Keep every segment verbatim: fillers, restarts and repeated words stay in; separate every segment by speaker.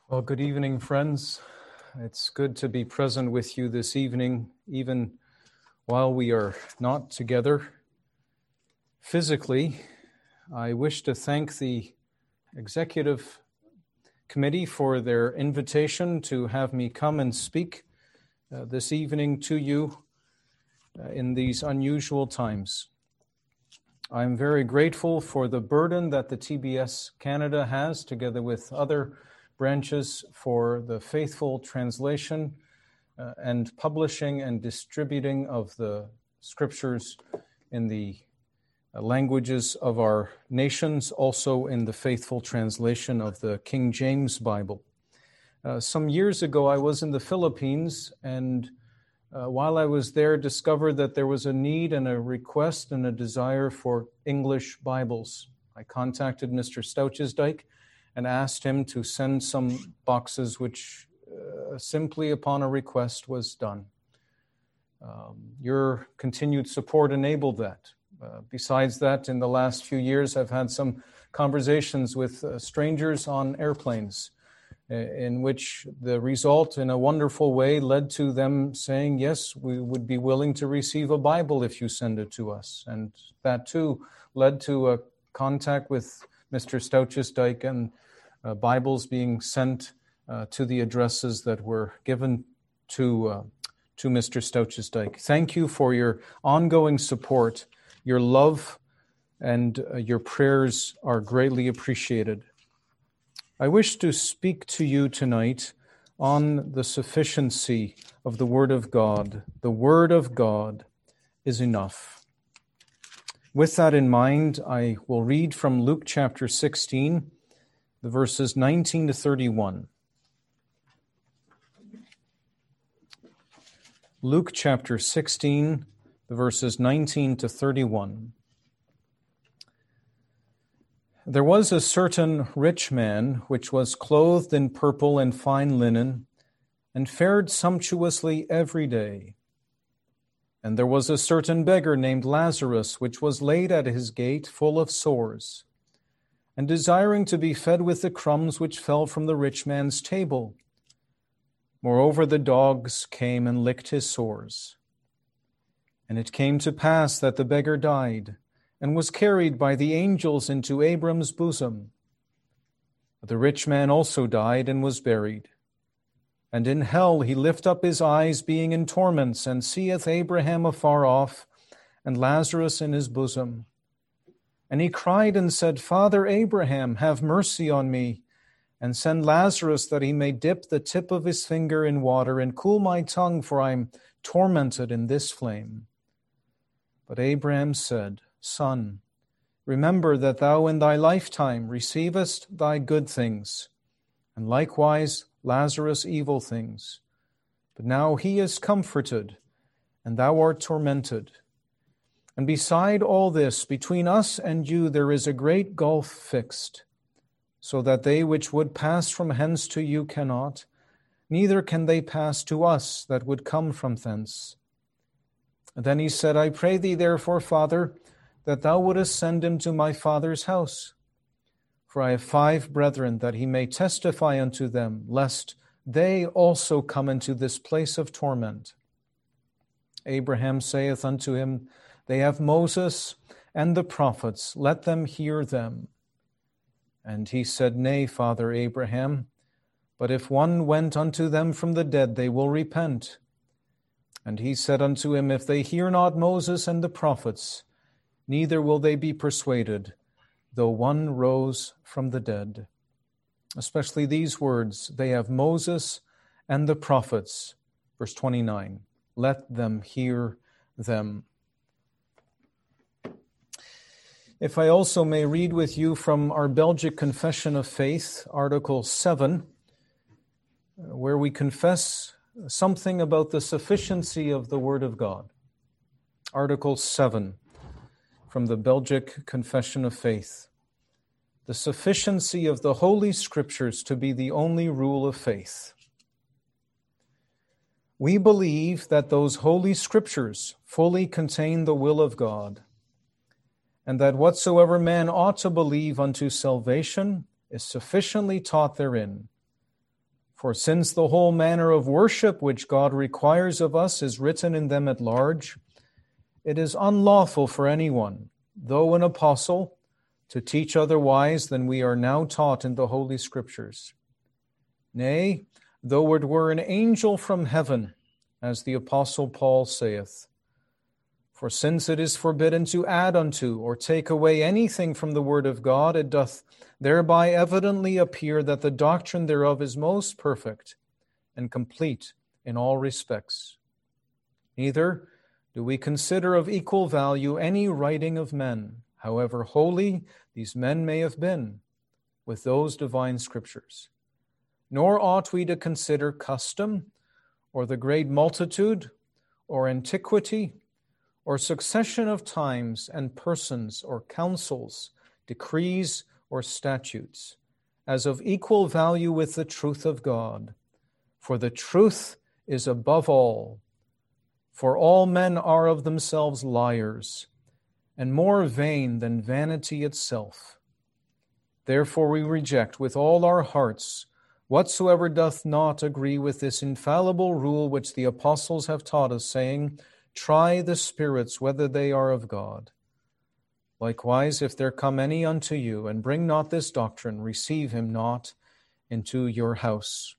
Speaker 1: Well, good evening, friends. It's good to be present with you this evening, even while we are not together physically. I wish to thank the Executive Committee for their invitation to have me come and speak uh, this evening to you uh, in these unusual times. I'm very grateful for the burden that the T B S Canada has, together with other branches, for the faithful translation uh, and publishing and distributing of the scriptures in the uh, languages of our nations, also in the faithful translation of the King James Bible. Uh, some years ago, I was in the Philippines, and uh, while I was there, discovered that there was a need and a request and a desire for English Bibles. I contacted Mister Stouchesdijk and asked him to send some boxes, which uh, simply upon a request was done. Um, your continued support enabled that. Uh, besides that, in the last few years, I've had some conversations with uh, strangers on airplanes, uh, in which the result, in a wonderful way, led to them saying, yes, we would be willing to receive a Bible if you send it to us. And that, too, led to a contact with Mister Stouchesdijk and uh, Bibles being sent uh, to the addresses that were given to uh, to Mister Stouchesdijk. Thank you for your ongoing support. Your love and uh, your prayers are greatly appreciated. I wish to speak to you tonight on the sufficiency of the Word of God. The Word of God is enough. With that in mind, I will read from Luke chapter sixteen, the verses nineteen to thirty-one. Luke chapter sixteen, the verses nineteen to thirty-one. There was a certain rich man which was clothed in purple and fine linen, and fared sumptuously every day. And there was a certain beggar named Lazarus, which was laid at his gate, full of sores, and desiring to be fed with the crumbs which fell from the rich man's table. Moreover, the dogs came and licked his sores. And it came to pass that the beggar died, and was carried by the angels into Abram's bosom. But the rich man also died and was buried. And in hell he lift up his eyes, being in torments, and seeth Abraham afar off, and Lazarus in his bosom. And he cried and said, Father Abraham, have mercy on me, and send Lazarus that he may dip the tip of his finger in water, and cool my tongue, for I am tormented in this flame. But Abraham said, Son, remember that thou in thy lifetime receivest thy good things, and likewise Lazarus evil things. But now he is comforted, and thou art tormented. And beside all this, between us and you there is a great gulf fixed, so that they which would pass from hence to you cannot, neither can they pass to us that would come from thence. And then he said, I pray thee therefore, Father, that thou wouldest send him to my father's house. For I have five brethren, that he may testify unto them, lest they also come into this place of torment. Abraham saith unto him, They have Moses and the prophets, let them hear them. And he said, Nay, Father Abraham, but if one went unto them from the dead, they will repent. And he said unto him, If they hear not Moses and the prophets, neither will they be persuaded, though one rose from the dead. Especially these words, they have Moses and the prophets. Verse twenty-nine, let them hear them. If I also may read with you from our Belgic Confession of Faith, Article seven, where we confess something about the sufficiency of the Word of God. Article seven. From the Belgic Confession of Faith. The sufficiency of the Holy Scriptures to be the only rule of faith. We believe that those Holy Scriptures fully contain the will of God, and that whatsoever man ought to believe unto salvation is sufficiently taught therein, For since the whole manner of worship which God requires of us is written in them at large, it is unlawful for anyone, though an apostle, to teach otherwise than we are now taught in the Holy Scriptures. Nay, though it were an angel from heaven, as the Apostle Paul saith, for since it is forbidden to add unto or take away anything from the word of God, it doth thereby evidently appear that the doctrine thereof is most perfect and complete in all respects. Neither do we consider of equal value any writing of men, however holy these men may have been, with those divine Scriptures. Nor ought we to consider custom, or the great multitude, or antiquity, or succession of times and persons, or councils, decrees, or statutes, as of equal value with the truth of God. For the truth is above all. For all men are of themselves liars, and more vain than vanity itself. Therefore we reject with all our hearts whatsoever doth not agree with this infallible rule which the apostles have taught us, saying, try the spirits whether they are of God. Likewise, if there come any unto you, and bring not this doctrine, receive him not into your house.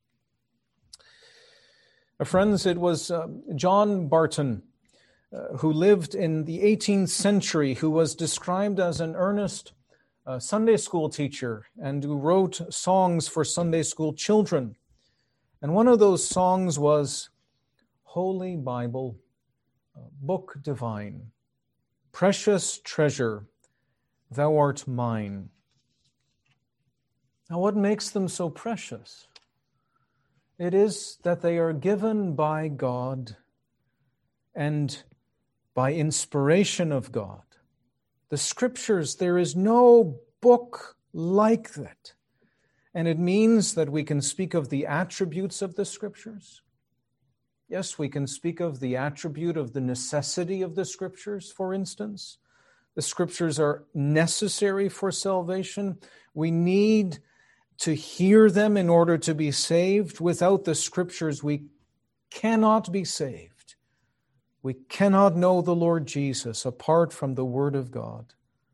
Speaker 1: Uh, friends, it was uh, John Barton, uh, who lived in the eighteenth century, who was described as an earnest uh, Sunday school teacher and who wrote songs for Sunday school children. And one of those songs was, Holy Bible, uh, Book Divine, precious treasure, thou art mine. Now, what makes them so precious? It is that they are given by God and by inspiration of God. The Scriptures, there is no book like that. And it means that we can speak of the attributes of the Scriptures. Yes, we can speak of the attribute of the necessity of the Scriptures, for instance. The Scriptures are necessary for salvation. We need to hear them in order to be saved. Without the Scriptures, we cannot be saved. We cannot know the Lord Jesus apart from the Word of God.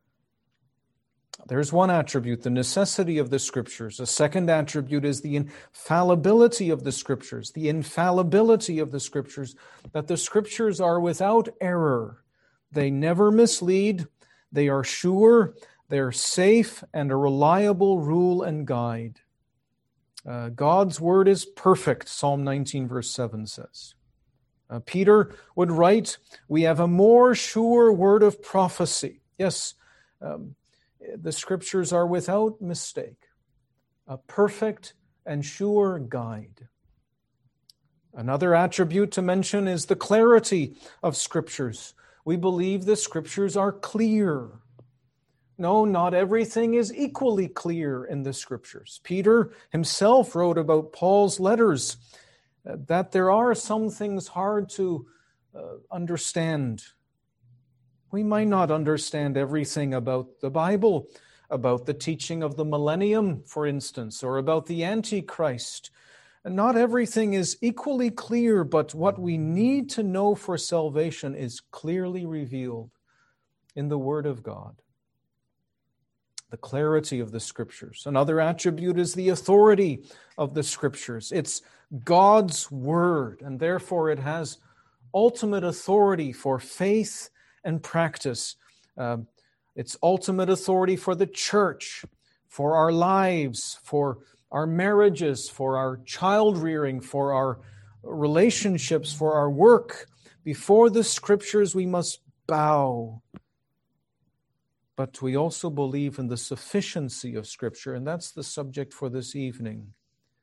Speaker 1: There's one attribute, the necessity of the Scriptures. A second attribute is the infallibility of the Scriptures, the infallibility of the Scriptures, that the Scriptures are without error. They never mislead. They are sure. They are safe and a reliable rule and guide. Uh, God's Word is perfect, Psalm nineteen, verse seven says. Uh, Peter would write, we have a more sure word of prophecy. Yes, um, the Scriptures are without mistake, a perfect and sure guide. Another attribute to mention is the clarity of Scriptures. We believe the Scriptures are clear. No, not everything is equally clear in the Scriptures. Peter himself wrote about Paul's letters uh, that there are some things hard to uh, understand. We might not understand everything about the Bible, about the teaching of the millennium, for instance, or about the Antichrist. And not everything is equally clear, but what we need to know for salvation is clearly revealed in the Word of God. The clarity of the Scriptures. Another attribute is the authority of the Scriptures. It's God's Word, and therefore it has ultimate authority for faith and practice. Uh, it's ultimate authority for the church, for our lives, for our marriages, for our child rearing, for our relationships, for our work. Before the Scriptures, we must bow. But we also believe in the sufficiency of Scripture, and that's the subject for this evening.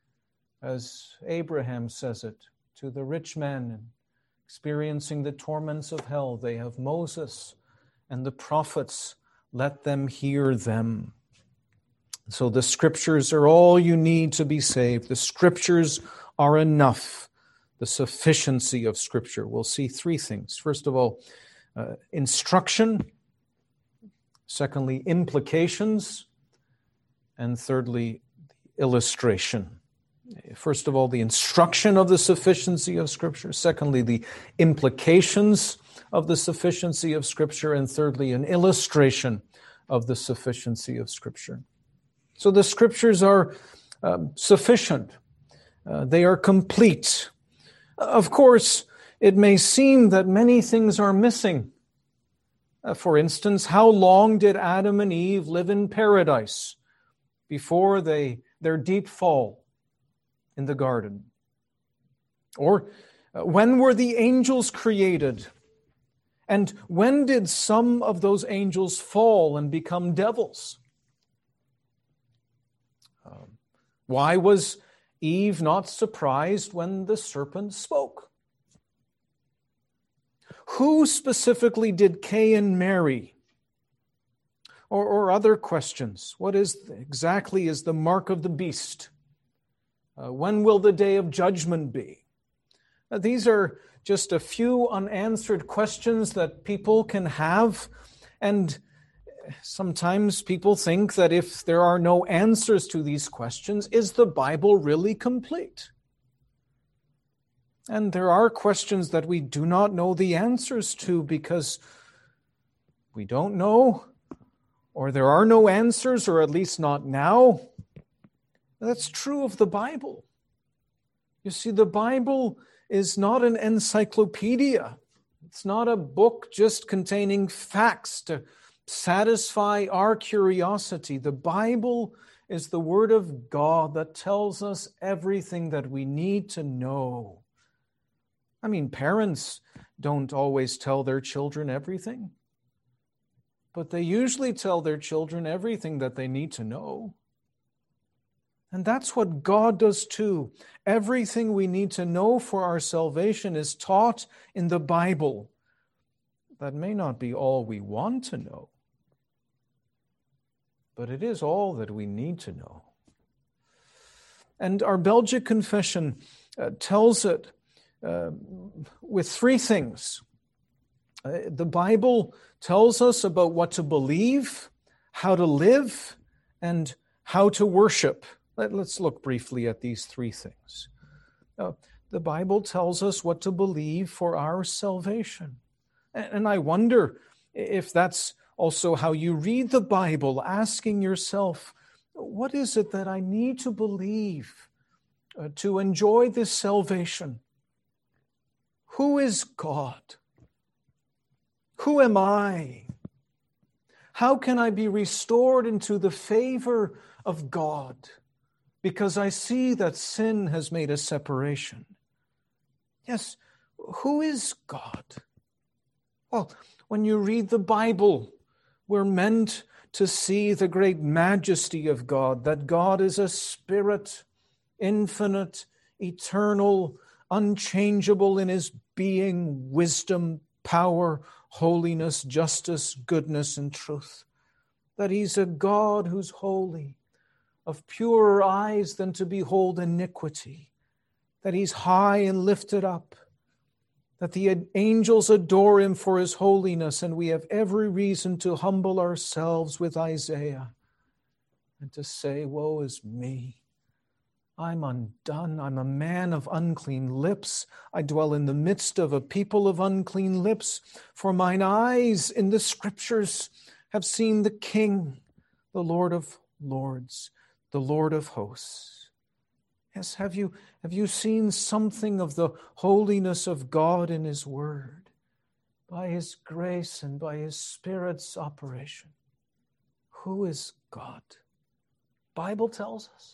Speaker 1: As Abraham says it to the rich man experiencing the torments of hell, they have Moses and the prophets, let them hear them. So the Scriptures are all you need to be saved. The Scriptures are enough. The sufficiency of Scripture. We'll see three things. First of all, uh, instruction. Secondly, implications. And thirdly, illustration. First of all, the instruction of the sufficiency of Scripture. Secondly, the implications of the sufficiency of Scripture. And thirdly, an illustration of the sufficiency of Scripture. So the Scriptures are uh, sufficient. Uh, they are complete. Of course, it may seem that many things are missing. Uh, for instance, how long did Adam and Eve live in paradise before they their deep fall in the garden? Or uh, when were the angels created? And when did some of those angels fall and become devils? Um, why was Eve not surprised when the serpent spoke? Who specifically did Cain marry? Or, or other questions. What is exactly is the mark of the beast? Uh, when will the day of judgment be? Uh, these are just a few unanswered questions that people can have. And sometimes people think that if there are no answers to these questions, is the Bible really complete? And there are questions that we do not know the answers to because we don't know, or there are no answers, or at least not now. That's true of the Bible. You see, the Bible is not an encyclopedia. It's not a book just containing facts to satisfy our curiosity. The Bible is the Word of God that tells us everything that we need to know. I mean, parents don't always tell their children everything, but they usually tell their children everything that they need to know. And that's what God does too. Everything we need to know for our salvation is taught in the Bible. That may not be all we want to know, but it is all that we need to know. And our Belgic Confession uh, tells it uh, with three things. Uh, the Bible tells us about what to believe, how to live, and how to worship. Let, let's look briefly at these three things. Uh, the Bible tells us what to believe for our salvation. And, and I wonder if that's also how you read the Bible, asking yourself, what is it that I need to believe uh, to enjoy this salvation? Who is God? Who am I? How can I be restored into the favor of God? Because I see that sin has made a separation. Yes, who is God? Well, when you read the Bible, we're meant to see the great majesty of God, that God is a spirit, infinite, eternal, unchangeable in his being, wisdom, power, holiness, justice, goodness, and truth. That he's a God who's holy, of purer eyes than to behold iniquity. That he's high and lifted up. That the angels adore him for his holiness, and we have every reason to humble ourselves with Isaiah and to say, woe is me. I'm undone. I'm a man of unclean lips. I dwell in the midst of a people of unclean lips. For mine eyes in the Scriptures have seen the King, the Lord of lords, the Lord of hosts. Yes, have you, have you seen something of the holiness of God in his word, by his grace and by his Spirit's operation? Who is God? Bible tells us.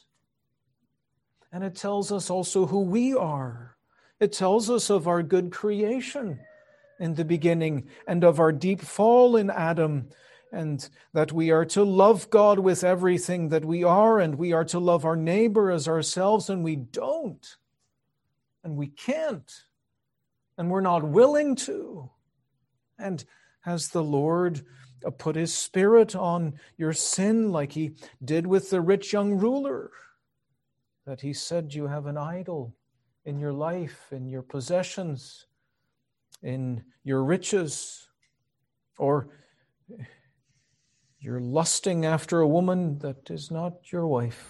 Speaker 1: And it tells us also who we are. It tells us of our good creation in the beginning and of our deep fall in Adam, and that we are to love God with everything that we are, and we are to love our neighbor as ourselves, and we don't, and we can't, and we're not willing to. And has the Lord put his Spirit on your sin like he did with the rich young ruler? That he said you have an idol in your life, in your possessions, in your riches, or you're lusting after a woman that is not your wife.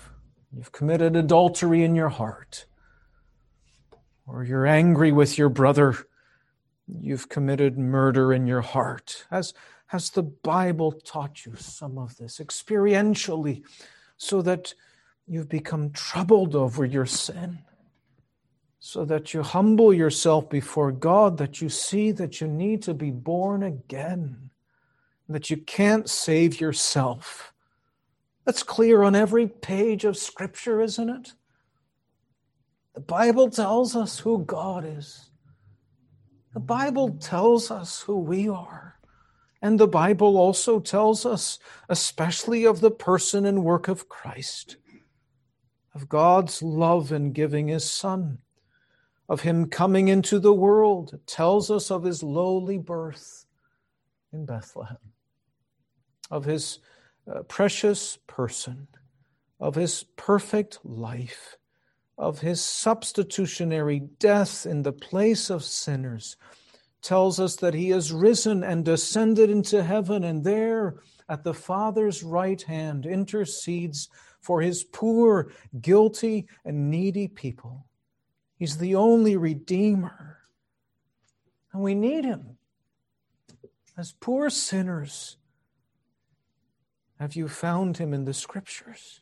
Speaker 1: You've committed adultery in your heart, or you're angry with your brother. You've committed murder in your heart. Has, has the Bible taught you some of this experientially so that you've become troubled over your sin? So that you humble yourself before God, that you see that you need to be born again, that you can't save yourself. That's clear on every page of Scripture, isn't it? The Bible tells us who God is. The Bible tells us who we are. And the Bible also tells us, especially of the person and work of Christ, of God's love in giving His Son, of Him coming into the world. It tells us of His lowly birth in Bethlehem, of His uh, precious person, of His perfect life, of His substitutionary death in the place of sinners. Tells us that He has risen and ascended into heaven, and there at the Father's right hand intercedes for His poor, guilty, and needy people. He's the only Redeemer. And we need Him. As poor sinners, have you found Him in the Scriptures?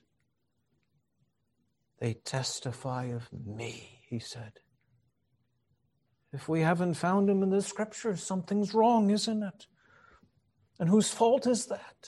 Speaker 1: They testify of me, He said. If we haven't found Him in the Scriptures, something's wrong, isn't it? And whose fault is that?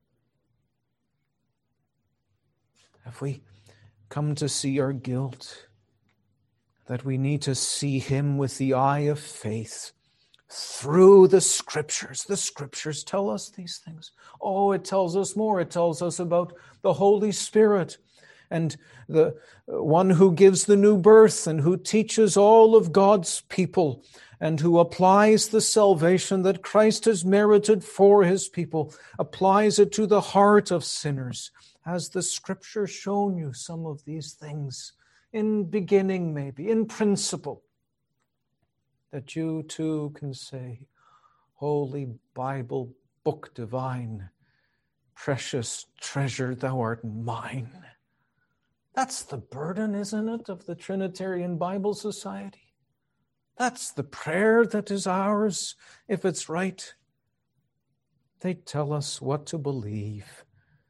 Speaker 1: Have we come to see our guilt? That we need to see Him with the eye of faith through the Scriptures. The Scriptures tell us these things. Oh, it tells us more. It tells us about the Holy Spirit and the one who gives the new birth and who teaches all of God's people and who applies the salvation that Christ has merited for His people, applies it to the heart of sinners. Has the Scripture shown you some of these things? In beginning, maybe, in principle, that you too can say, Holy Bible, book divine, precious treasure, thou art mine. That's the burden, isn't it, of the Trinitarian Bible Society? That's the prayer that is ours, if it's right. They tell us what to believe.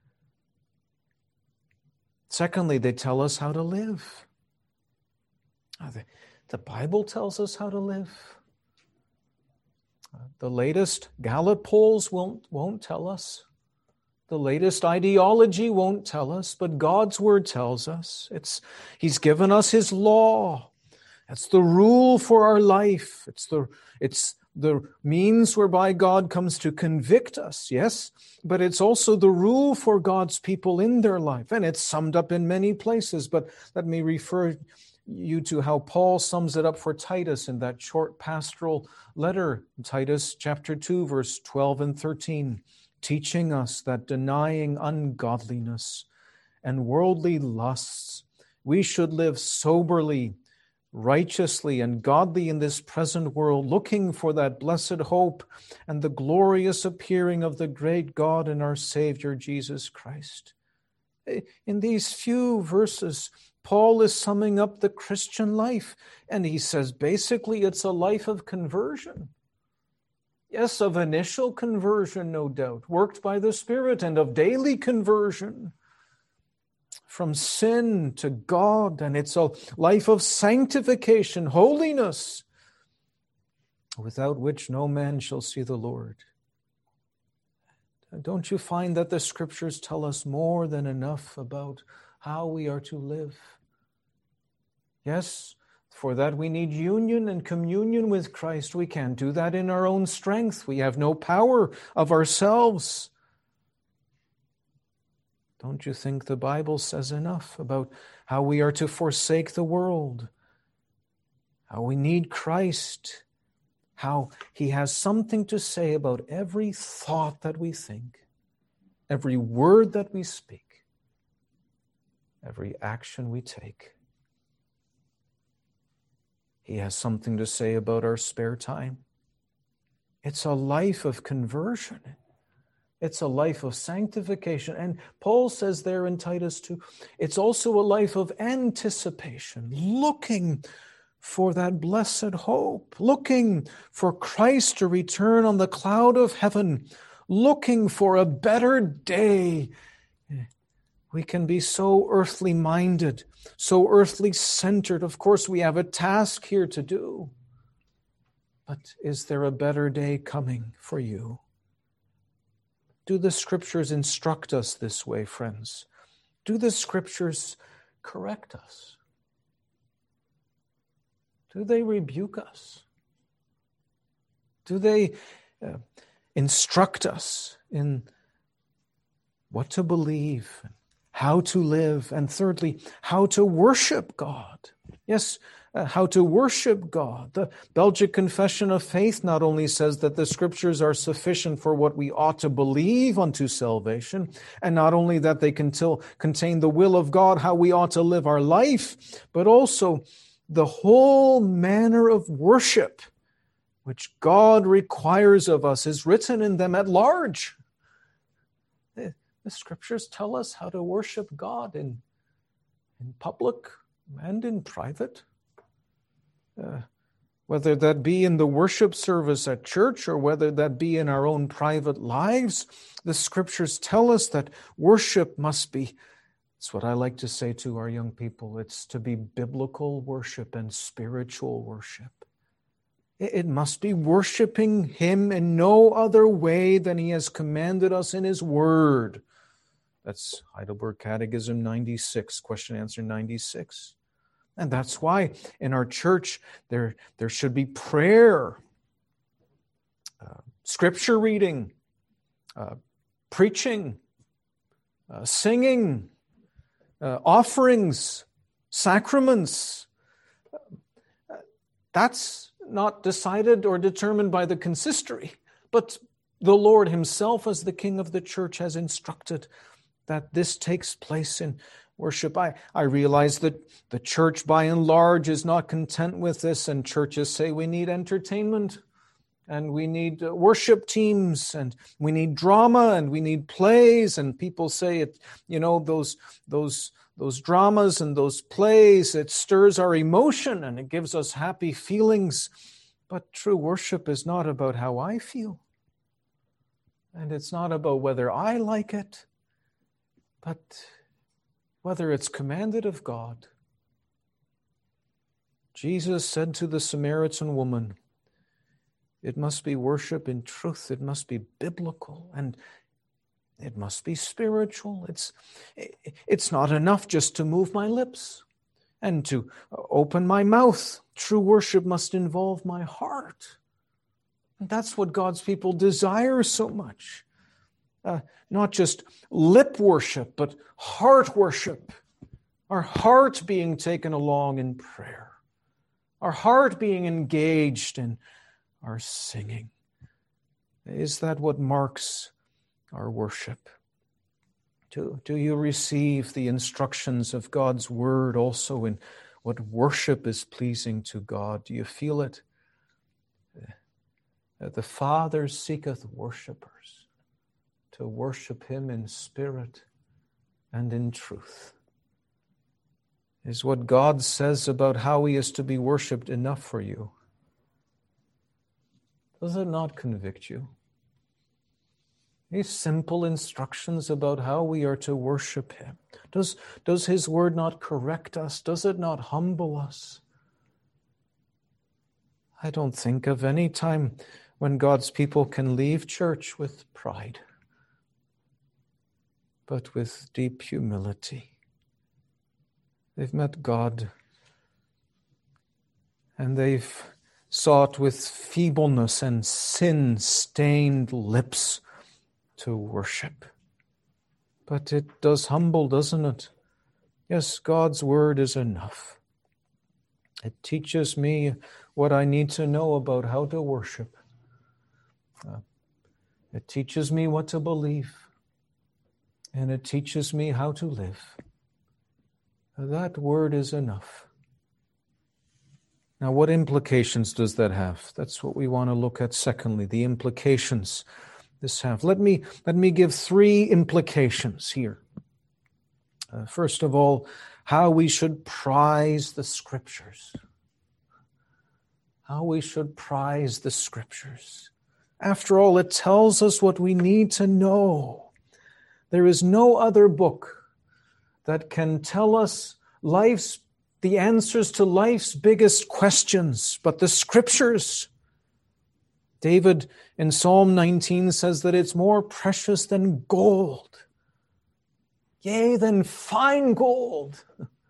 Speaker 1: Secondly, they tell us how to live. The Bible tells us how to live. The latest Gallup polls won't, won't tell us. The latest ideology won't tell us, but God's Word tells us. It's, He's given us His law. That's the rule for our life. It's the, it's the means whereby God comes to convict us, yes, but it's also the rule for God's people in their life. And it's summed up in many places, but let me refer you to how Paul sums it up for Titus in that short pastoral letter, Titus chapter two, verse twelve and thirteen, teaching us that denying ungodliness and worldly lusts, we should live soberly, righteously, and godly in this present world, looking for that blessed hope and the glorious appearing of the great God and our Savior, Jesus Christ. In these few verses, Paul is summing up the Christian life, and he says basically it's a life of conversion. Yes, of initial conversion, no doubt, worked by the Spirit, and of daily conversion from sin to God, and it's a life of sanctification, holiness, without which no man shall see the Lord. Don't you find that the Scriptures tell us more than enough about how we are to live? Yes, for that we need union and communion with Christ. We can't do that in our own strength. We have no power of ourselves. Don't you think the Bible says enough about how we are to forsake the world, how we need Christ, how He has something to say about every thought that we think, every word that we speak, every action we take? He has something to say about our spare time. It's a life of conversion. It's a life of sanctification. And Paul says there in Titus two, it's also a life of anticipation, looking for that blessed hope, looking for Christ to return on the cloud of heaven, looking for a better day. We can be so earthly minded, so earthly centered. Of course, we have a task here to do. But is there a better day coming for you? Do the Scriptures instruct us this way, friends? Do the Scriptures correct us? Do they rebuke us? Do they uh, instruct us in what to believe, how to live, and thirdly, how to worship God? Yes, uh, how to worship God. The Belgic Confession of Faith not only says that the Scriptures are sufficient for what we ought to believe unto salvation, and not only that they contil, contain the will of God, how we ought to live our life, but also the whole manner of worship which God requires of us is written in them at large. The, the Scriptures tell us how to worship God in, in public and in private. Uh, whether that be in the worship service at church or whether that be in our own private lives, the Scriptures tell us that worship must be, it's what I like to say to our young people, it's to be biblical worship and spiritual worship. It, it must be worshiping Him in no other way than He has commanded us in His Word. That's Heidelberg Catechism ninety-six, question answer ninety-six. And that's why in our church there, there should be prayer, uh, scripture reading, uh, preaching, uh, singing, uh, offerings, sacraments. Uh, that's not decided or determined by the consistory, but the Lord Himself as the King of the church has instructed that this takes place in worship. I, I realize that the church by and large is not content with this, and churches say we need entertainment and we need worship teams and we need drama and we need plays, and people say it, you know, those those those dramas and those plays, it stirs our emotion and it gives us happy feelings. But true worship is not about how I feel, and it's not about whether I like it, but whether it's commanded of God. Jesus said to the Samaritan woman, it must be worship in truth, it must be biblical, and it must be spiritual. It's, it's not enough just to move my lips and to open my mouth. True worship must involve my heart. And that's what God's people desire so much. Uh, not just lip worship, but heart worship. Our heart being taken along in prayer. Our heart being engaged in our singing. Is that what marks our worship? Do, do you receive the instructions of God's Word also in what worship is pleasing to God? Do you feel it? Uh, the Father seeketh worshipers to worship Him in spirit and in truth. Is what God says about how He is to be worshipped enough for you? Does it not convict you? These simple instructions about how we are to worship Him. Does, does His Word not correct us? Does it not humble us? I don't think of any time when God's people can leave church with pride, but with deep humility. They've met God, and they've sought with feebleness and sin-stained lips to worship. But it does humble, doesn't it? Yes, God's Word is enough. It teaches me what I need to know about how to worship. Uh, it teaches me what to believe. And it teaches me how to live. That Word is enough. Now, what implications does that have? That's what we want to look at secondly, the implications this have? Let me, let me give three implications here. Uh, first of all, how we should prize the Scriptures. How we should prize the Scriptures. After all, it tells us what we need to know. There is no other book that can tell us life's, the answers to life's biggest questions, but the Scriptures. David in Psalm nineteen says that it's more precious than gold, yea, than fine gold.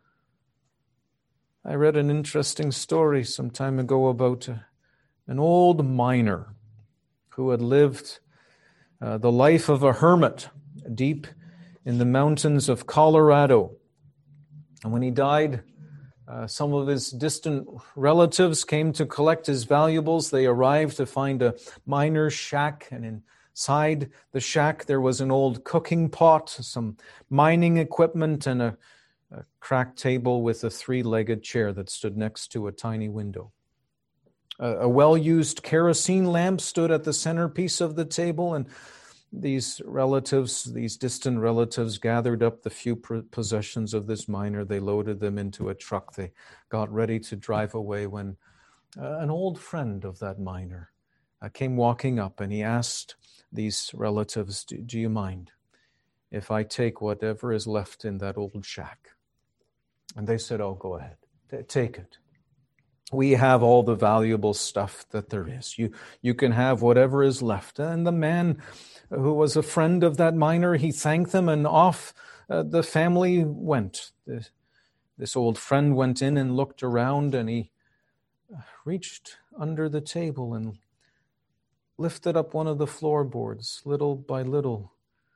Speaker 1: I read an interesting story some time ago about a, an old miner who had lived uh, the life of a hermit deep in the mountains of Colorado. And when he died, uh, some of his distant relatives came to collect his valuables. They arrived to find a miner's shack, and inside the shack there was an old cooking pot, some mining equipment, and a, a cracked table with a three-legged chair that stood next to a tiny window. A, a well-used kerosene lamp stood at the centerpiece of the table, and these relatives, these distant relatives, gathered up the few possessions of this miner. They loaded them into a truck. They got ready to drive away when uh, an old friend of that miner uh, came walking up, and he asked these relatives, do, do you mind if I take whatever is left in that old shack? And they said, oh, go ahead. T- take it. We have all the valuable stuff that there is. You, you can have whatever is left. And the man who was a friend of that miner, he thanked them, and off uh, the family went. This, this old friend went in and looked around, and he reached under the table and lifted up one of the floorboards. Little by little,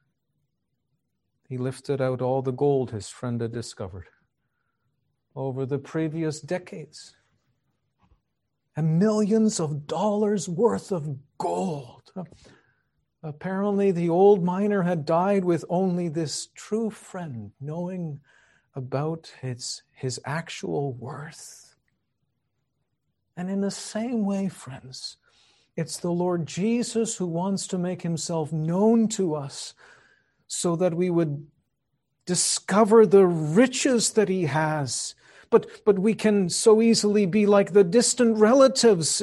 Speaker 1: he lifted out all the gold his friend had discovered over the previous decades. And millions of dollars worth of gold. Apparently, the old miner had died with only this true friend knowing about his, his actual worth. And in the same way, friends, it's the Lord Jesus who wants to make himself known to us so that we would discover the riches that he has. But, but we can so easily be like the distant relatives.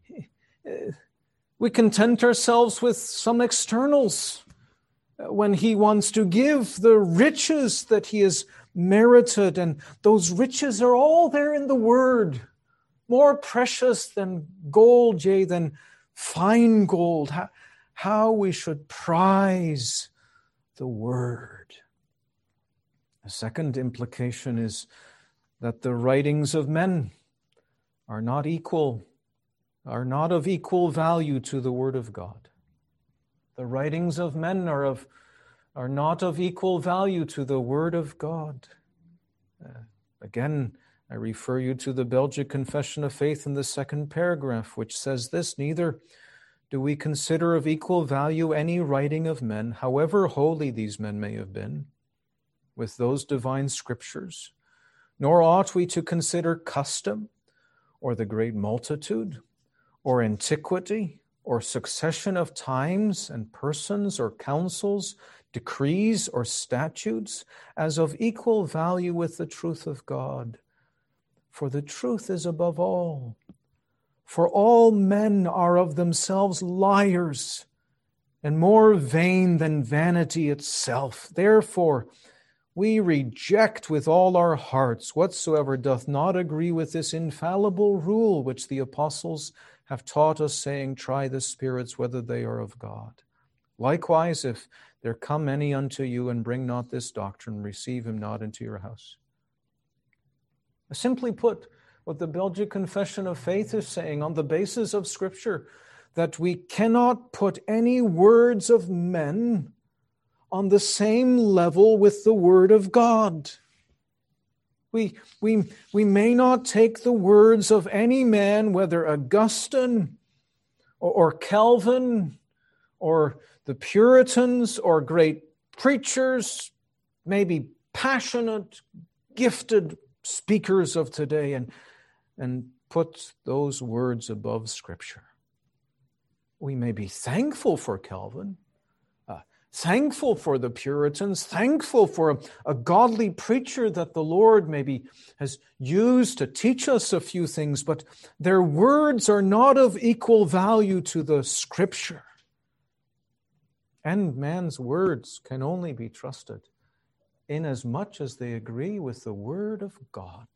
Speaker 1: We content ourselves with some externals when he wants to give the riches that he has merited. And those riches are all there in the Word, more precious than gold, yea, than fine gold. How, how we should prize the Word. The second implication is that the writings of men are not equal, are not of equal value to the Word of God. The writings of men are of are not of equal value to the Word of God. Uh, again, I refer you to the Belgic Confession of Faith in the second paragraph, which says this: neither do we consider of equal value any writing of men, however holy these men may have been, with those divine scriptures, nor ought we to consider custom, or the great multitude, or antiquity, or succession of times and persons, or councils, decrees, or statutes, as of equal value with the truth of God. For the truth is above all. For all men are of themselves liars, and more vain than vanity itself. Therefore, we reject with all our hearts whatsoever doth not agree with this infallible rule which the apostles have taught us, saying, try the spirits whether they are of God. Likewise, if there come any unto you and bring not this doctrine, receive him not into your house. Simply put, what the Belgic Confession of Faith is saying on the basis of Scripture, that we cannot put any words of men on the same level with the Word of God. We, we, we may not take the words of any man, whether Augustine or, or Calvin or the Puritans or great preachers, maybe passionate, gifted speakers of today, and, and put those words above Scripture. We may be thankful for Calvin, uh, thankful for the Puritans, thankful for a, a godly preacher that the Lord maybe has used to teach us a few things, but their words are not of equal value to the Scripture. And man's words can only be trusted inasmuch as they agree with the Word of God.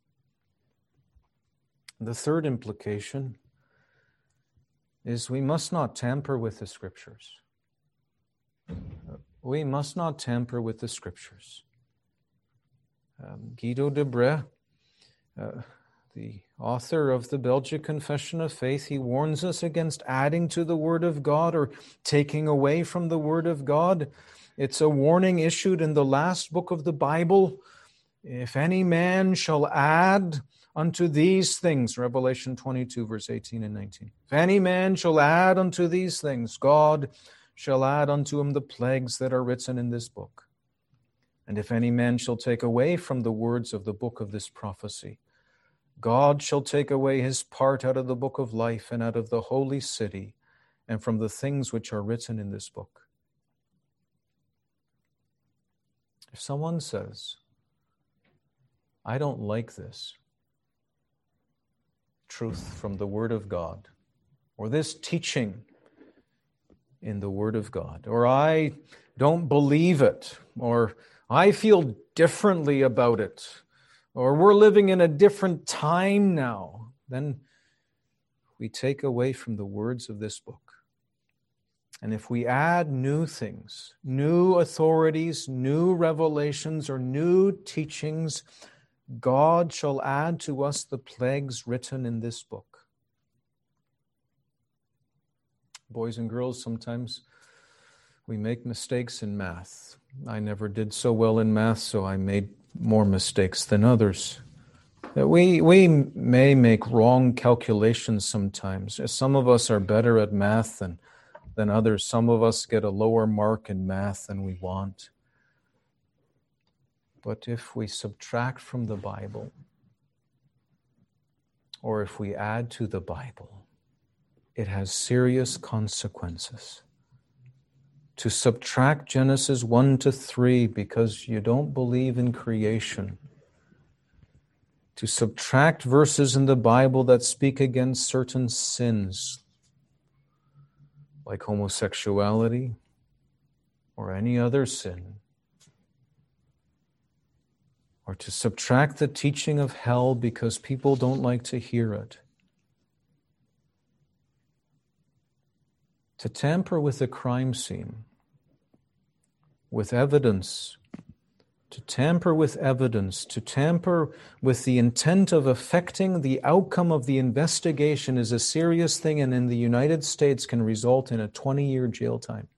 Speaker 1: The third implication is we must not tamper with the Scriptures. We must not tamper with the Scriptures. Um, Guido de Brès, uh, the author of the Belgic Confession of Faith, he warns us against adding to the Word of God or taking away from the Word of God. It's a warning issued in the last book of the Bible. If any man shall add unto these things, Revelation twenty-two, verse eighteen and nineteen. If any man shall add unto these things, God shall add unto him the plagues that are written in this book. And if any man shall take away from the words of the book of this prophecy, God shall take away his part out of the book of life and out of the holy city and from the things which are written in this book. If someone says, I don't like this truth from the Word of God, or this teaching in the Word of God, or I don't believe it, or I feel differently about it, or we're living in a different time now, then we take away from the words of this book. And if we add new things, new authorities, new revelations, or new teachings, God shall add to us the plagues written in this book. Boys and girls, sometimes we make mistakes in math. I never did so well in math, so I made more mistakes than others. We, we may make wrong calculations sometimes. Some of us are better at math than, than others. Some of us get a lower mark in math than we want. But if we subtract from the Bible, or if we add to the Bible, it has serious consequences. To subtract Genesis one to three because you don't believe in creation, to subtract verses in the Bible that speak against certain sins, like homosexuality or any other sin, or to subtract the teaching of hell because people don't like to hear it. To tamper with a crime scene, with evidence, to tamper with evidence, to tamper with the intent of affecting the outcome of the investigation is a serious thing, and in the United States can result in a twenty-year jail time.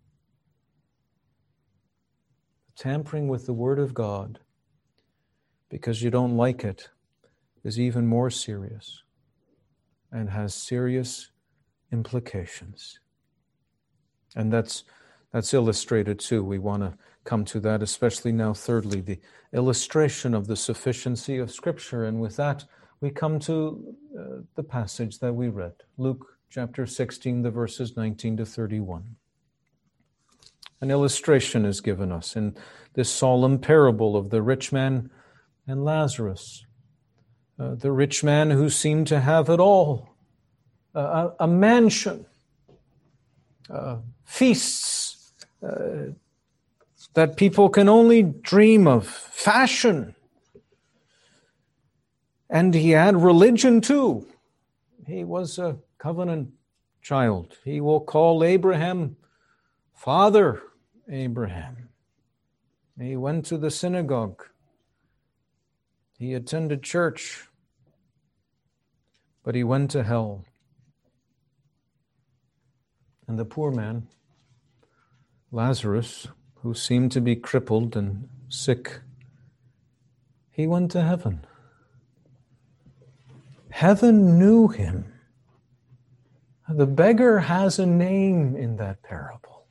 Speaker 1: Tampering with the Word of God because you don't like it is even more serious and has serious implications. And that's that's illustrated too. We want to come to that, especially now, thirdly, the illustration of the sufficiency of Scripture. And with that, we come to uh, the passage that we read, Luke chapter sixteen, the verses nineteen to thirty-one. An illustration is given us in this solemn parable of the rich man and Lazarus. Uh, the rich man who seemed to have it all, uh, a, a mansion, uh, feasts uh, that people can only dream of, fashion. And he had religion too. He was a covenant child. He will call Abraham Father Abraham. He went to the synagogue. He attended church. But he went to hell. And the poor man, Lazarus, who seemed to be crippled and sick, he went to heaven. Heaven knew him. The beggar has a name in that parable.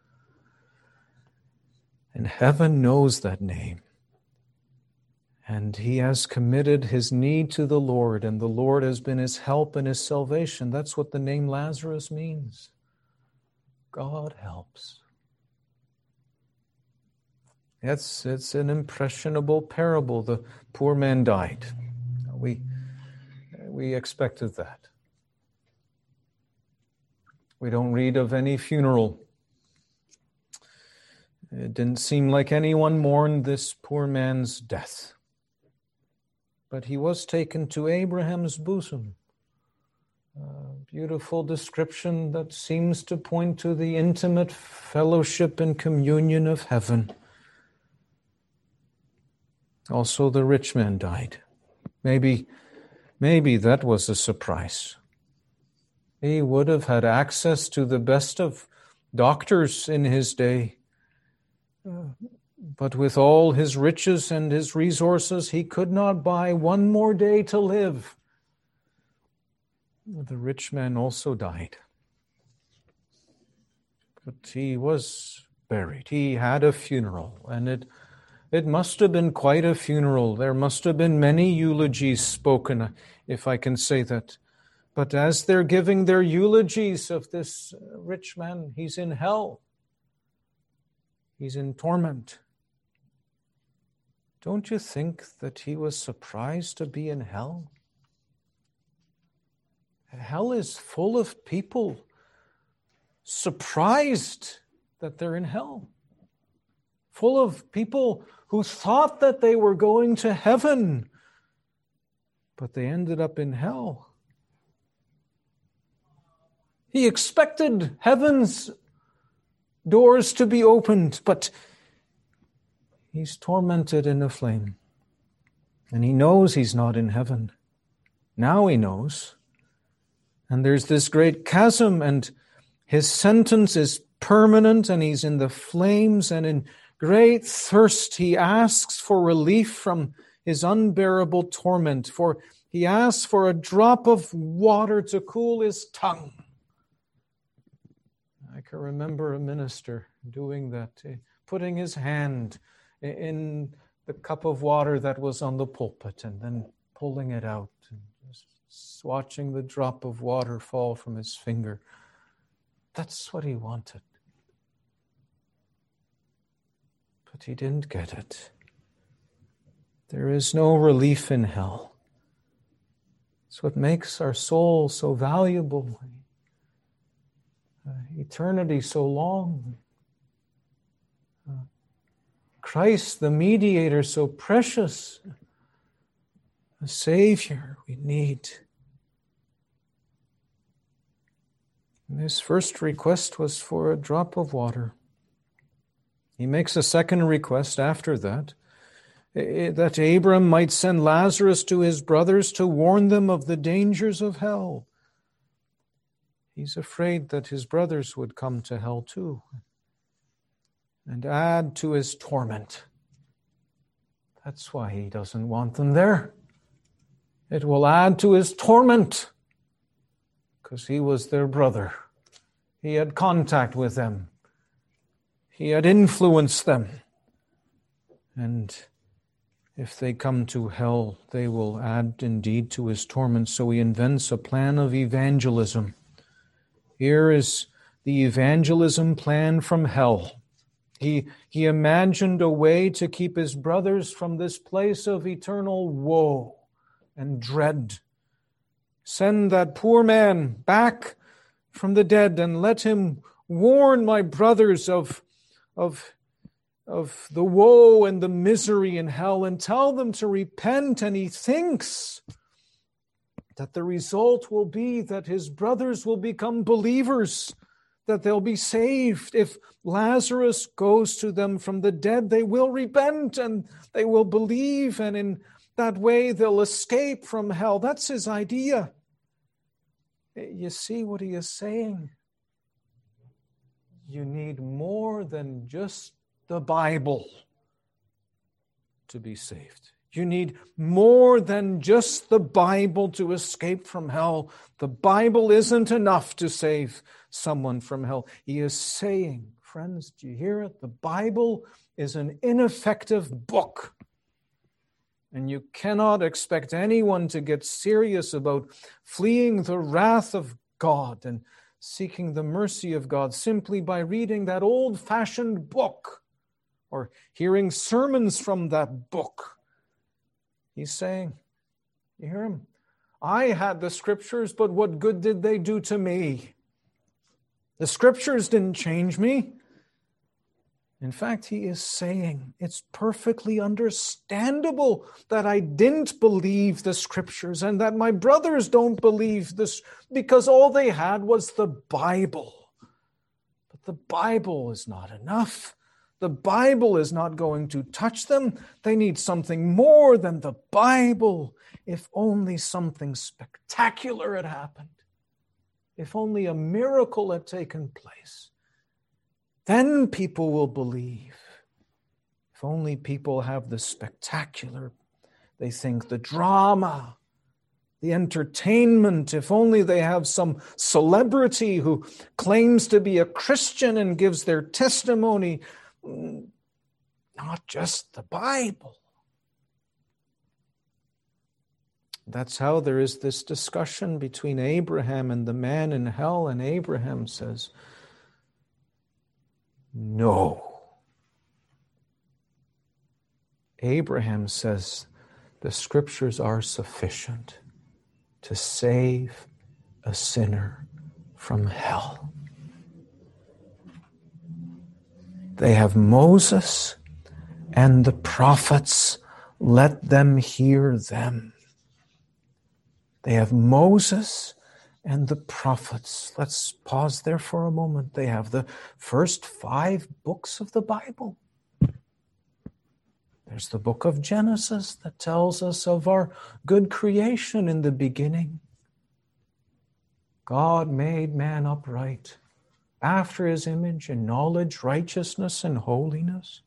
Speaker 1: And heaven knows that name. And he has committed his need to the Lord, and the Lord has been his help and his salvation. That's what the name Lazarus means. God helps. It's, it's an impressionable parable. The poor man died. We, we expected that. We don't read of any funeral. It didn't seem like anyone mourned this poor man's death. But he was taken to Abraham's bosom. A beautiful description that seems to point to the intimate fellowship and communion of heaven. Also, the rich man died. Maybe, maybe that was a surprise. He would have had access to the best of doctors in his day. But with all his riches and his resources, he could not buy one more day to live. The rich man also died. But he was buried. He had a funeral, and it It must have been quite a funeral. There must have been many eulogies spoken, if I can say that. But as they're giving their eulogies of this rich man, he's in hell. He's in torment. Don't you think that he was surprised to be in hell? Hell is full of people surprised that they're in hell. Full of people who thought that they were going to heaven, but they ended up in hell. He expected heaven's doors to be opened, but he's tormented in a flame. And he knows he's not in heaven. Now he knows. And there's this great chasm, and his sentence is permanent, and he's in the flames, and in great thirst, he asks for relief from his unbearable torment, for he asks for a drop of water to cool his tongue. I can remember a minister doing that, putting his hand in the cup of water that was on the pulpit and then pulling it out and just watching the drop of water fall from his finger. That's what he wanted. But he didn't get it. There is no relief in hell. It's what makes our soul so valuable. Uh, eternity so long. Uh, Christ, the mediator, so precious. A Savior we need. And his first request was for a drop of water. He makes a second request after that, that Abram might send Lazarus to his brothers to warn them of the dangers of hell. He's afraid that his brothers would come to hell too and add to his torment. That's why he doesn't want them there. It will add to his torment because he was their brother. He had contact with them. He had influenced them. And if they come to hell, they will add indeed to his torment. So he invents a plan of evangelism. Here is the evangelism plan from hell. He, he imagined a way to keep his brothers from this place of eternal woe and dread. Send that poor man back from the dead and let him warn my brothers of Of, of the woe and the misery in hell and tell them to repent. And he thinks that the result will be that his brothers will become believers, that they'll be saved. If Lazarus goes to them from the dead, they will repent and they will believe, and in that way they'll escape from hell. That's his idea. You see what he is saying? You need more than just the Bible to be saved. You need more than just the Bible to escape from hell. The Bible isn't enough to save someone from hell. He is saying, friends, do you hear it? The Bible is an ineffective book. And you cannot expect anyone to get serious about fleeing the wrath of God and seeking the mercy of God simply by reading that old-fashioned book or hearing sermons from that book. He's saying, you hear him? I had the scriptures, but what good did they do to me? The scriptures didn't change me. In fact, he is saying it's perfectly understandable that I didn't believe the scriptures and that my brothers don't believe this because all they had was the Bible. But the Bible is not enough. The Bible is not going to touch them. They need something more than the Bible. If only something spectacular had happened. If only a miracle had taken place. Then people will believe. If only people have the spectacular, they think the drama, the entertainment, if only they have some celebrity who claims to be a Christian and gives their testimony, not just the Bible. That's how there is this discussion between Abraham and the man in hell, and Abraham says, no. Abraham says the scriptures are sufficient to save a sinner from hell. They have Moses and the prophets. Let them hear them. They have Moses and the prophets. Let's pause there for a moment. They have the first five books of the Bible. There's the book of Genesis that tells us of our good creation in the beginning. God made man upright after his image in knowledge, righteousness, and holiness.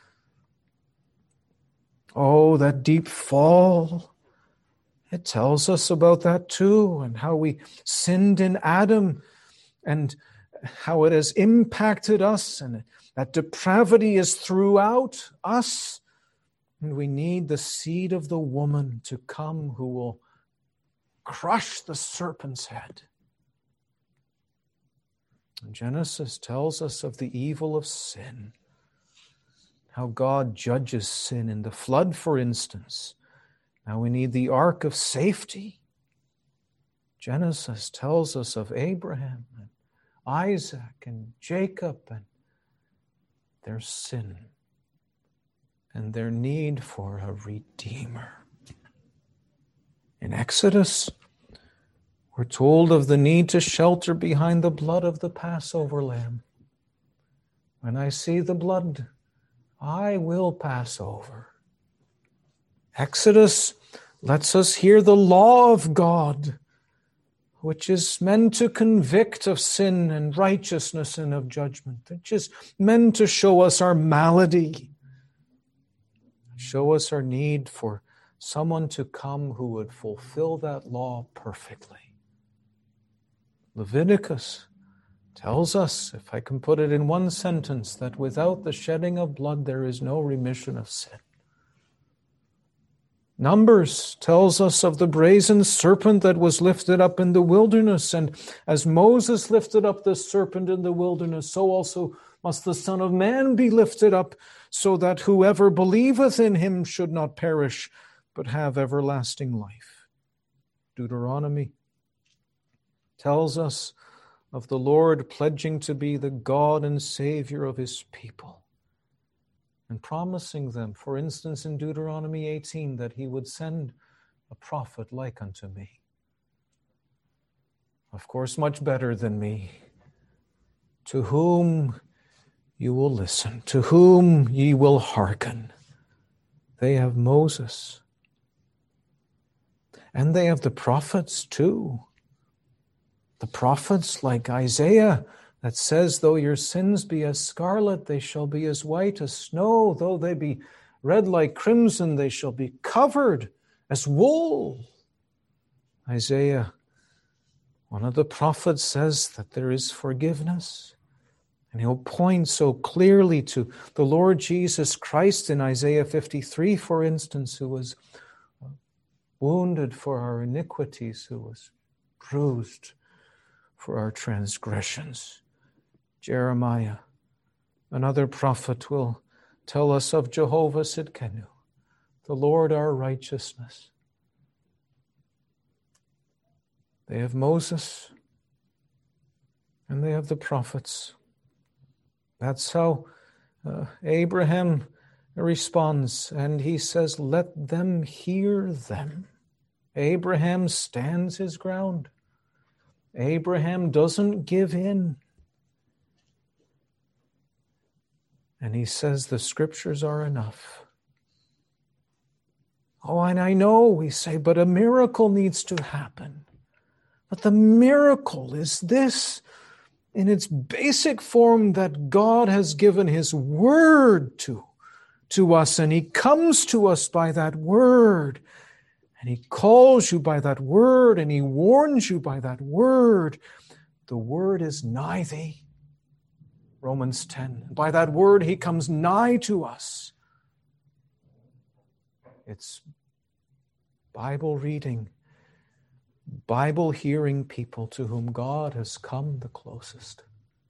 Speaker 1: Oh, that deep fall. It tells us about that too, and how we sinned in Adam and how it has impacted us, and that depravity is throughout us. And we need the seed of the woman to come who will crush the serpent's head. And Genesis tells us of the evil of sin, how God judges sin in the flood, for instance. Now we need the ark of safety. Genesis tells us of Abraham and Isaac and Jacob and their sin and their need for a redeemer. In Exodus, we're told of the need to shelter behind the blood of the Passover lamb. When I see the blood, I will pass over. Exodus lets us hear the law of God, which is meant to convict of sin and righteousness and of judgment, which is meant to show us our malady, show us our need for someone to come who would fulfill that law perfectly. Leviticus tells us, if I can put it in one sentence, that without the shedding of blood there is no remission of sin. Numbers tells us of the brazen serpent that was lifted up in the wilderness, and as Moses lifted up the serpent in the wilderness, so also must the Son of Man be lifted up, so that whoever believeth in him should not perish, but have everlasting life. Deuteronomy tells us of the Lord pledging to be the God and Savior of his people, and promising them, for instance, in Deuteronomy eighteen, that he would send a prophet like unto me. Of course, much better than me, to whom you will listen, to whom ye will hearken. They have Moses. And they have the prophets too. The prophets like Isaiah, that says, though your sins be as scarlet, they shall be as white as snow. Though they be red like crimson, they shall be covered as wool. Isaiah, one of the prophets, says that there is forgiveness. And he'll point so clearly to the Lord Jesus Christ in Isaiah fifty-three, for instance, who was wounded for our iniquities, who was bruised for our transgressions. Jeremiah, another prophet, will tell us of Jehovah Sidkenu, the Lord our righteousness. They have Moses and they have the prophets. That's how uh, Abraham responds, and he says, let them hear them. Abraham stands his ground. Abraham doesn't give in. And he says the scriptures are enough. Oh, and I know, we say, but a miracle needs to happen. But the miracle is this, in its basic form, that God has given his word to, to us, and he comes to us by that word, and he calls you by that word, and he warns you by that word. The word is nigh thee. Romans ten. By that word, he comes nigh to us. It's Bible reading, Bible hearing people to whom God has come the closest.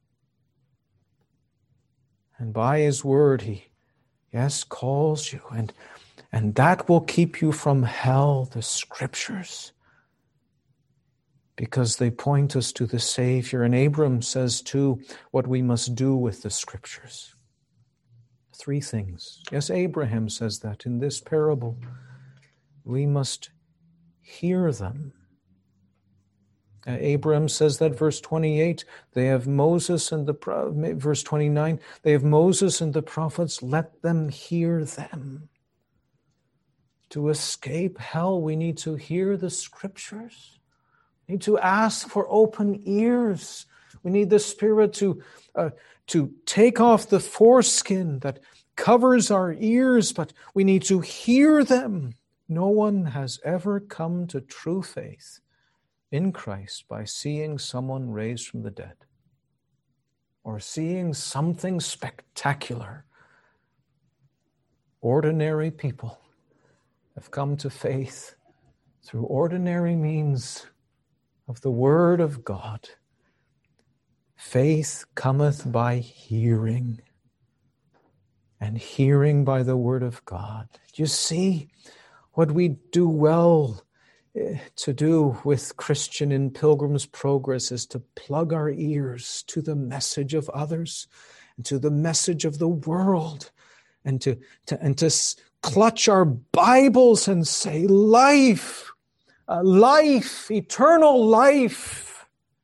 Speaker 1: And by his word, he, yes, calls you. And, and that will keep you from hell, the scriptures, because they point us to the Savior. And Abram says, too, what we must do with the scriptures. Three things. Yes, Abraham says that in this parable. We must hear them. Uh, Abraham says that, verse twenty-eight, they have Moses and the, verse twenty-nine, they have Moses and the prophets, let them hear them. To escape hell, we need to hear the scriptures. We need to ask for open ears. We need the Spirit to, uh, to take off the foreskin that covers our ears, but we need to hear them. No one has ever come to true faith in Christ by seeing someone raised from the dead or seeing something spectacular. Ordinary people have come to faith through ordinary means of the Word of God. Faith cometh by hearing, and hearing by the Word of God. Do you see what we do well to do with Christian in Pilgrim's Progress is to plug our ears to the message of others and to the message of the world, and to, to and to clutch our Bibles and say, life, uh, life, eternal life,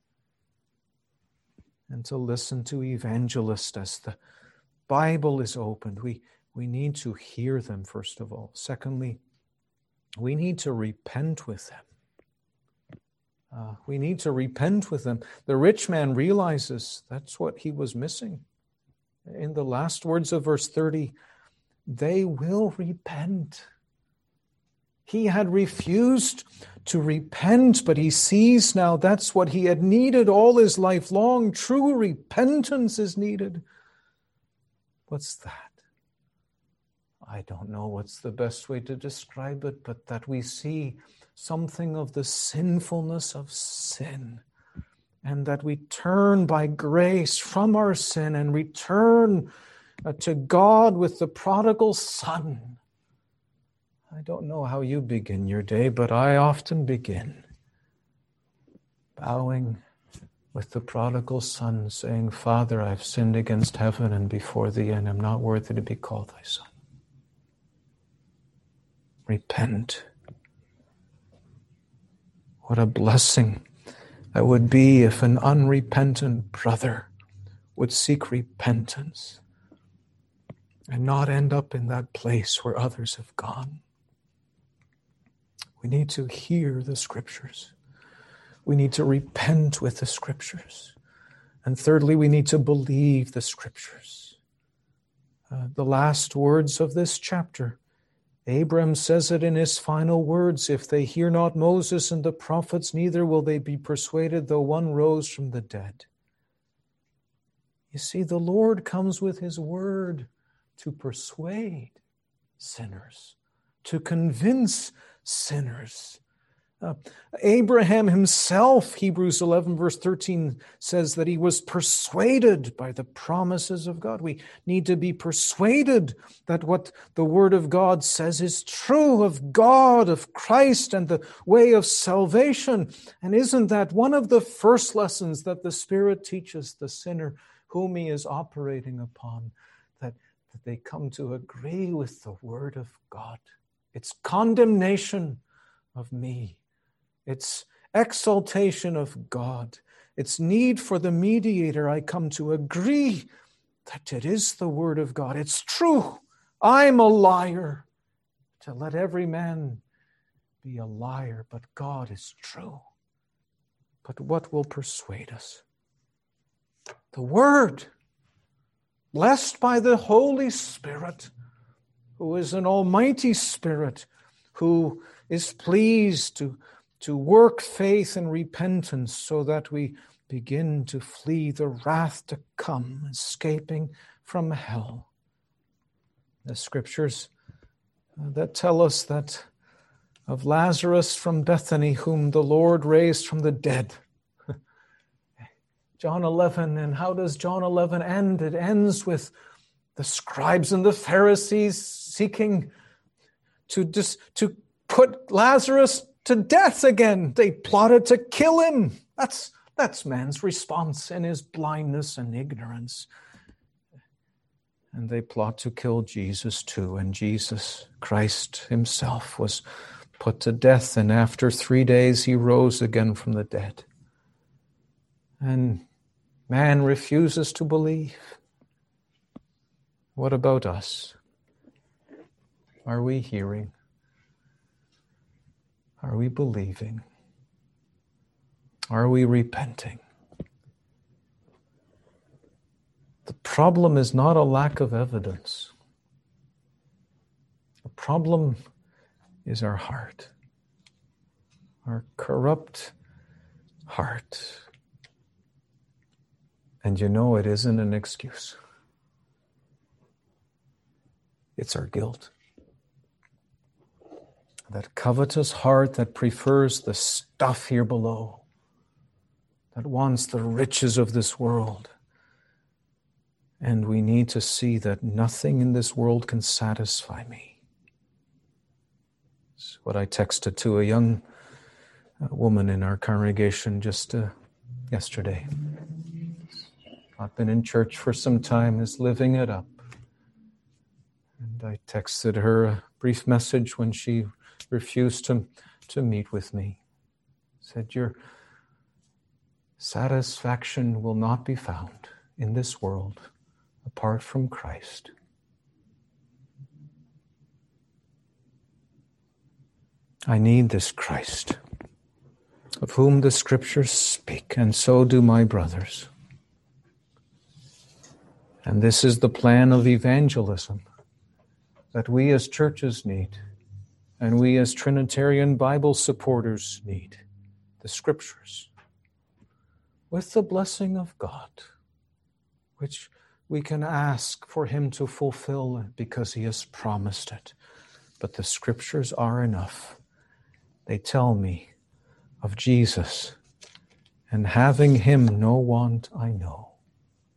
Speaker 1: and to listen to evangelists as the Bible is opened. We, we need to hear them, first of all. Secondly, we need to repent with them. Uh, we need to repent with them. The rich man realizes that's what he was missing. In the last words of verse thirty, they will repent. He had refused to repent, but he sees now that's what he had needed all his life long. True repentance is needed. What's that? I don't know what's the best way to describe it, but that we see something of the sinfulness of sin, and that we turn by grace from our sin and return uh, to God with the prodigal son. I don't know how you begin your day, but I often begin bowing with the prodigal son, saying, Father, I've sinned against heaven and before thee, and am not worthy to be called thy son. Repent. What a blessing that would be if an unrepentant brother would seek repentance and not end up in that place where others have gone. We need to hear the scriptures. We need to repent with the scriptures. And thirdly, we need to believe the scriptures. Uh, the last words of this chapter, Abram says it in his final words, if they hear not Moses and the prophets, neither will they be persuaded, though one rose from the dead. You see, the Lord comes with his word to persuade sinners, to convince sinners, Uh, Abraham himself, Hebrews eleven verse thirteen says that he was persuaded by the promises of God. We need to be persuaded that what the Word of God says is true of God, of Christ, and the way of salvation. And isn't that one of the first lessons that the Spirit teaches the sinner whom he is operating upon? That, that they come to agree with the Word of God. It's condemnation of me. It's exaltation of God. It's need for the mediator. I come to agree that it is the Word of God. It's true. I'm a liar. To let every man be a liar, but God is true. But what will persuade us? The Word, blessed by the Holy Spirit, who is an almighty Spirit, who is pleased to to work faith and repentance so that we begin to flee the wrath to come, escaping from hell. The scriptures that tell us that of Lazarus from Bethany, whom the Lord raised from the dead. John eleven, and how does John eleven end? It ends with the scribes and the Pharisees seeking to, dis, to put Lazarus to death again. They plotted to kill him. That's, that's man's response in his blindness and ignorance. And they plot to kill Jesus too. And Jesus, Christ himself, was put to death. And after three days, he rose again from the dead. And man refuses to believe. What about us? Are we hearing? Are we believing? Are we repenting? The problem is not a lack of evidence. The problem is our heart, our corrupt heart. And you know, it isn't an excuse. It's our guilt. That covetous heart that prefers the stuff here below, that wants the riches of this world. And we need to see that nothing in this world can satisfy me. It's what I texted to a young woman in our congregation just uh, yesterday. Not been in church for some time, is living it up. And I texted her a brief message when she refused to, to meet with me. Said, your satisfaction will not be found in this world apart from Christ. I need this Christ, of whom the scriptures speak, and so do my brothers. And this is the plan of evangelism that we as churches need, and we as Trinitarian Bible supporters need. The scriptures, with the blessing of God, which we can ask for him to fulfill because he has promised it. But the scriptures are enough. They tell me of Jesus, and having him no want I know.